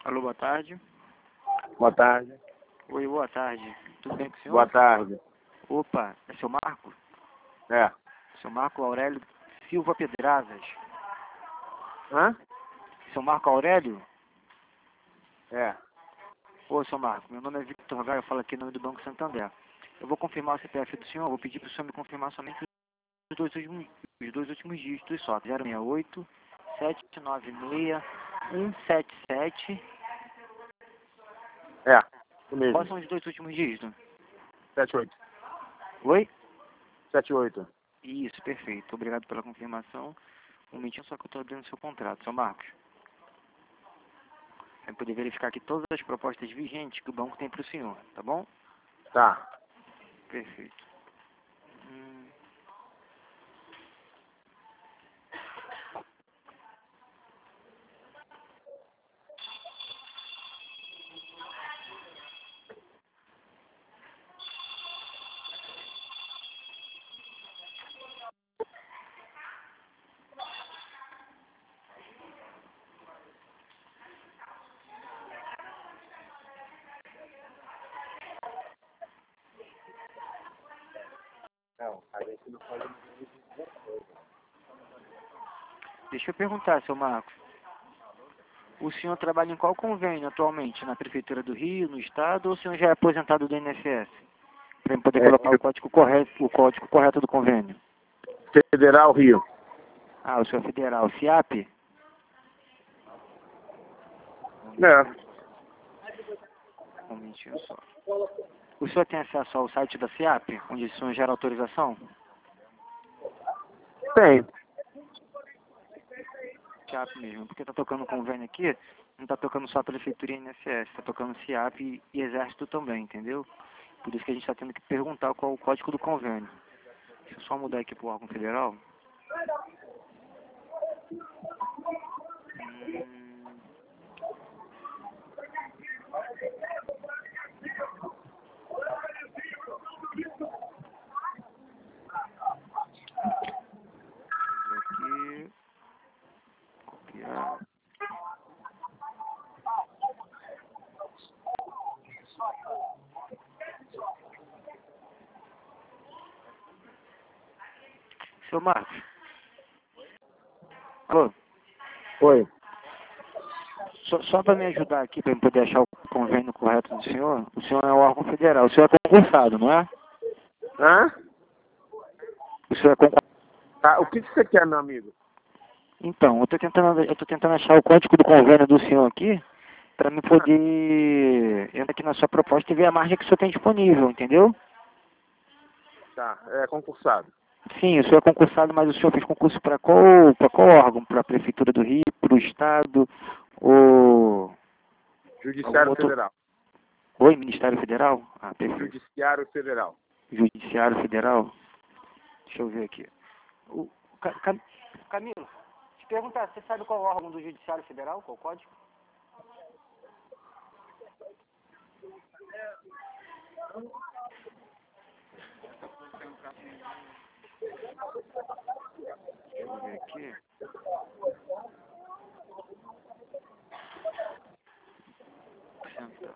Alô, boa tarde. Boa tarde. Oi, boa tarde. Tudo bem com o senhor? Boa tarde. Opa, é seu Marco? É. Seu Marco Aurélio Silva Pedrazas. Hã? Seu Marco Aurélio? É. Ô, seu Marco, meu nome é Victor Gaia, eu falo aqui em nome do Banco Santander. Eu vou confirmar o CPF do senhor, vou pedir para o senhor me confirmar somente os dois últimos dígitos só. 068 796 177. É. Isso mesmo. Quais são os dois últimos dígitos? 78. Oi? 78. Isso, perfeito. Obrigado pela confirmação. Um momentinho só que eu estou abrindo o seu contrato, seu Marcos. Você vai poder verificar aqui todas as propostas vigentes que o banco tem para o senhor, tá bom? Tá. Perfeito. Não, a gente não pode... Deixa eu perguntar, seu Marcos. O senhor trabalha em qual convênio atualmente? Na Prefeitura do Rio, no Estado, ou o senhor já é aposentado do INSS? Para eu poder colocar o código correto do convênio. Federal Rio. Ah, o senhor é federal. FIAP? É. Um momentinho só. O senhor tem acesso ao site da FIAP, onde o senhor gera autorização? Tem. FIAP mesmo, porque está tocando convênio aqui, não está tocando só a Prefeitura e INSS, está tocando FIAP e Exército também, entendeu? Por isso que a gente está tendo que perguntar qual é o código do convênio. Deixa eu só mudar aqui para o órgão federal. Aqui, copiar. Seu Marcos. Alô? Oi. Só para me ajudar aqui, para eu poder achar o convênio correto do senhor, o senhor é um órgão federal, o senhor é concursado, não é? Hã? O senhor é concursado. Tá. O que você quer, meu amigo? Então, eu tô tentando achar o código do convênio do senhor aqui, para me poder entrar aqui na sua proposta e ver a margem que o senhor tem disponível, entendeu? Tá. É concursado. Sim, o senhor é concursado, mas o senhor fez concurso para qual órgão? Para a Prefeitura do Rio, para o Estado, ou algum Judiciário outro... Federal. Oi, Ministério Federal? Ah, perfeito. Judiciário Federal. Judiciário Federal? Deixa eu ver aqui. Camilo, te perguntar, você sabe qual é o órgão do Judiciário Federal? Qual o código? Deixa eu ver aqui. Sentar.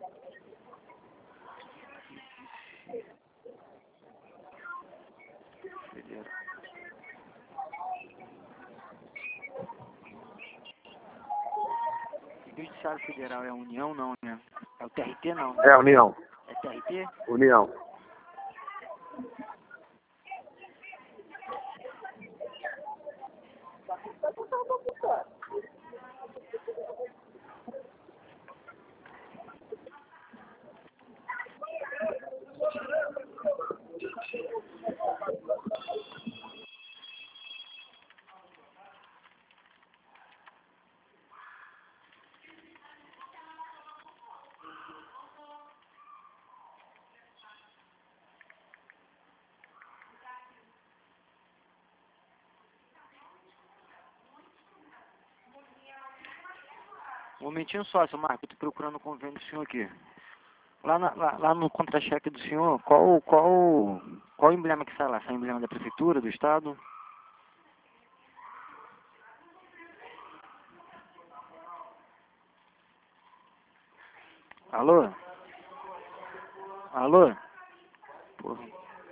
Federal. Judiciário Federal é a União, não, né? É o TRT, não, né? É União. É TRT? União. Um momentinho só, seu Marco, eu tô procurando o convênio do senhor aqui. Lá no contra-cheque do senhor, qual emblema que sai lá? Sai o emblema da Prefeitura, do Estado? Alô? Alô? Porra.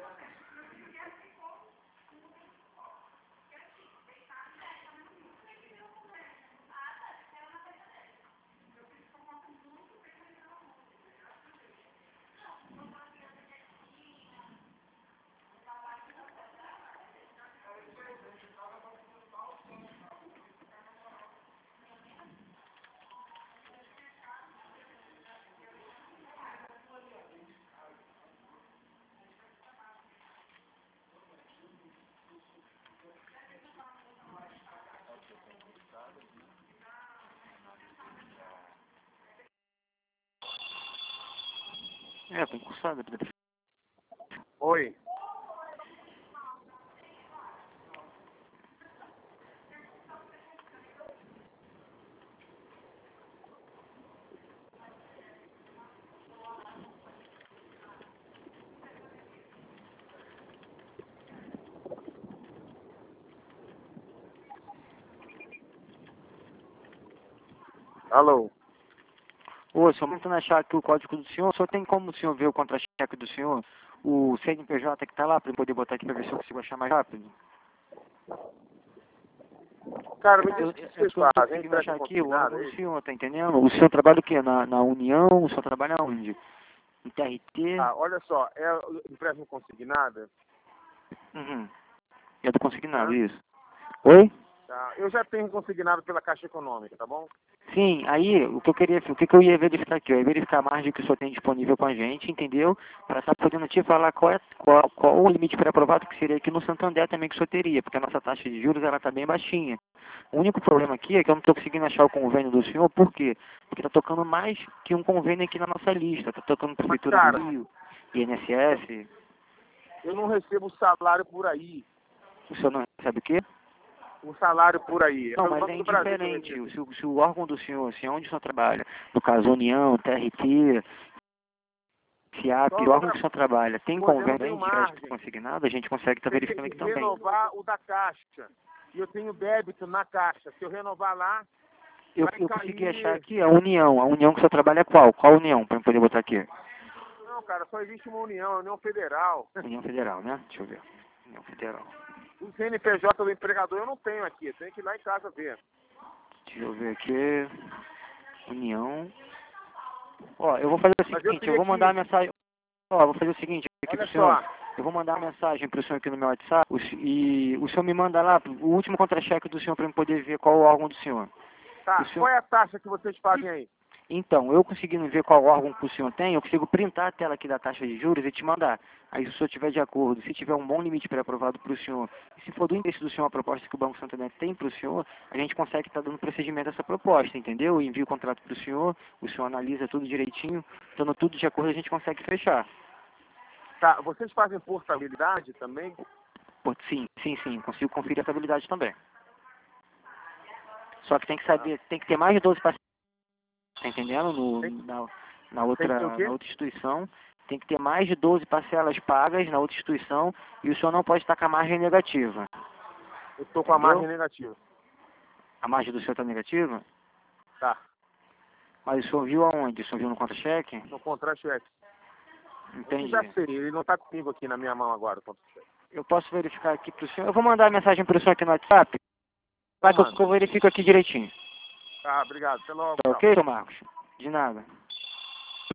É, tô concursado. Oi. Alô? Ô, só tentando achar aqui o código do senhor, só tem como o senhor ver o contra-cheque do senhor? O CNPJ que tá lá, pra eu poder botar aqui pra ver se eu consigo achar mais rápido? Cara, me Eu, diz o que eu vocês tô não tô fazem. conseguindo achar aqui o Consignado órgão do aí? senhor, tá entendendo? O senhor trabalha o quê? Na União? O senhor trabalha onde? No TRT? Ah, olha só, é empréstimo consignado? Uhum. É do consignado, Hã? isso. Oi? Tá. Eu já tenho consignado pela Caixa Econômica, tá bom? Sim, aí o que eu ia verificar aqui? Eu ia verificar a margem que o senhor tem disponível com a gente, entendeu? Para estar podendo te falar qual o limite pré-aprovado que seria aqui no Santander também que o senhor teria, porque a nossa taxa de juros ela está bem baixinha. O único problema aqui é que eu não estou conseguindo achar o convênio do senhor, por quê? Porque está tocando mais que um convênio aqui na nossa lista. Está tocando Mas, Prefeitura do cara, Rio, INSS. eu não recebo salário por aí. O senhor não recebe o quê? O salário por aí. É Não, pelo mas Banco é do Brasil que eu indiferente. recebo. Se o órgão do senhor, se é onde o senhor trabalha, no caso União, TRT, FIAP, o Só órgão que o senhor trabalha, tem eu não convênio tenho de crédito margem. consignado, a gente consegue estar Você tem verificando que aqui também. renovar o da Caixa. E eu tenho débito na Caixa. Se eu renovar lá, vai Eu consegui achar cair. aqui a União que o senhor trabalha é qual? Qual União, para eu poder botar aqui? Não, cara, só existe uma União, a União Federal. União Federal, né? Deixa eu ver. União Federal. O CNPJ do empregador eu não tenho aqui. Eu tenho que ir lá em casa ver. Deixa eu ver aqui. União. Ó, eu vou fazer o Mas eu seguinte, eu teria vou que... mandar a mensagem. Ó, eu vou fazer o seguinte aqui pro Olha senhor. só. Eu vou mandar uma mensagem pro senhor aqui no meu WhatsApp e o senhor me manda lá o último contra-cheque do senhor para eu poder ver qual o órgão do senhor. Tá, O senhor. qual é a taxa que vocês fazem aí? Então, eu conseguindo ver qual órgão que o senhor tem, eu consigo printar a tela aqui da taxa de juros e te mandar. Aí, se o senhor estiver de acordo, se tiver um bom limite pré-aprovado para o senhor, e se for do interesse do senhor a proposta que o Banco Santander tem para o senhor, a gente consegue estar dando procedimento a essa proposta, entendeu? Eu envio o contrato para o senhor analisa tudo direitinho, dando tudo de acordo, a gente consegue fechar. Tá, vocês fazem portabilidade também? Pô, sim, consigo conferir a estabilidade também. Só que tem que Ah, saber, tem que ter mais de 12 parcelas, tá entendendo? tem, Na tem que ter o outra, quê? na outra instituição, tem que ter mais de 12 parcelas pagas na outra instituição e o senhor não pode estar com a margem negativa, Eu tô com a entendeu? margem negativa. A margem do senhor está negativa, Tá, mas o senhor viu aonde? O senhor viu no contra-cheque? no contra-cheque. Eu Entendi. já sei, ele não tá comigo aqui na minha mão agora, o contra-cheque. Eu posso verificar aqui para o senhor. Eu vou mandar a mensagem para o senhor aqui no WhatsApp, Então para que manda. eu verifico aqui direitinho. Tá, obrigado. Até logo, Tá tchau. ok, seu Marcos? De nada.